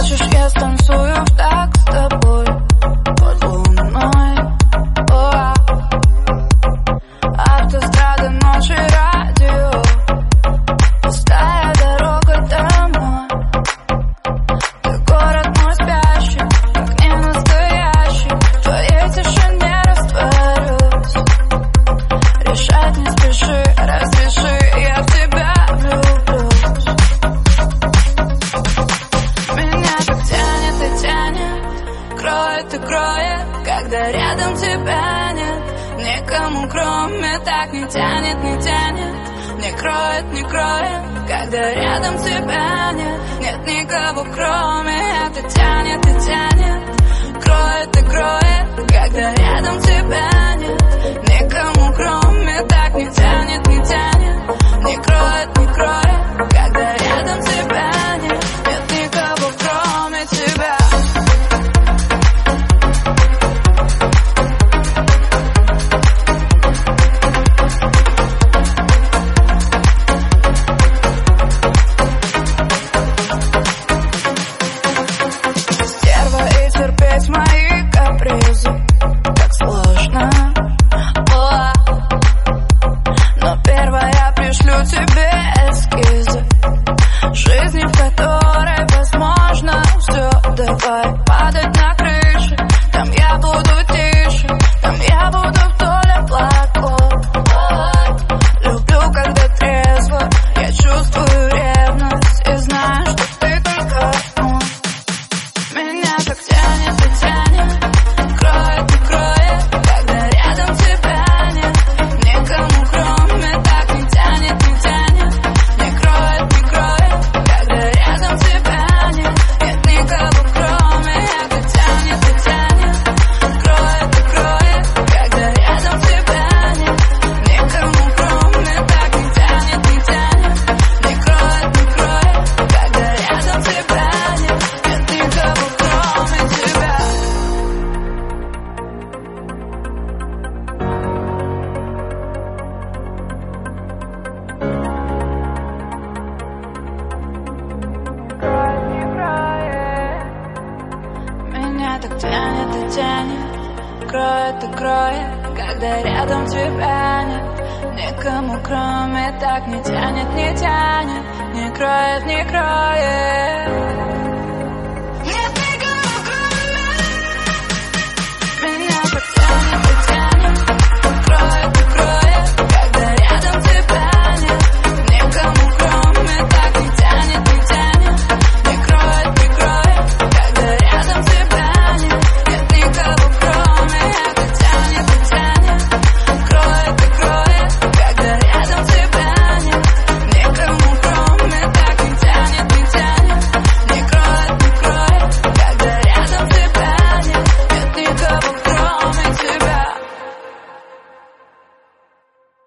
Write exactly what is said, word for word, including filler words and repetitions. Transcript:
Хочешь, я станцую так с тобой под луной? О, автострада, ночи, радио, пустая дорога домой. Ты город мой спящий, как не настоящий, в твоей тишине растворюсь. Решать не спеши, разреши, я в тебя влюблюсь. Меня так тянет и тянет, кроет и кроет, когда рядом тебя нет. Никому кроме так не тянет, не тянет, не кроет, не кроет, когда рядом тебя нет. Нет никого кроме, это тянет и тянет, кроет и кроет, когда рядом тебя нет. Никому кроме так не тянет, не тянет, не кроет, не кроет, когда рядом тебя нет. Нет никого кроме тебя. Стерва и терпеть мои капризы так сложно. О, но первая я пришлю тебе эскизы жизни, в которой возможно все. Давай падать на крыше, там я буду тише, там я буду вдоль облаков. О, люблю, когда трезво, я чувствую ревность и знаю, что ты только он. Меня так тянет и тянет, кроет и кроет, когда рядом тебя нет. Никому кроме так не тянет, не тянет, не кроет, не кроет, когда рядом тебя нет. Нет никого кроме, это тянет и тянет, кроет и кроет, когда рядом тебя нет. Никому кроме так не тянет, не тянет, не кроет, не кроет, когда рядом тебя нет. Нет никого кроме тебя. Меня так тянет и тянет, кроет и кроет, когда рядом тебя нет. Никому кроме так не тянет, не тянет, не кроет, не кроет.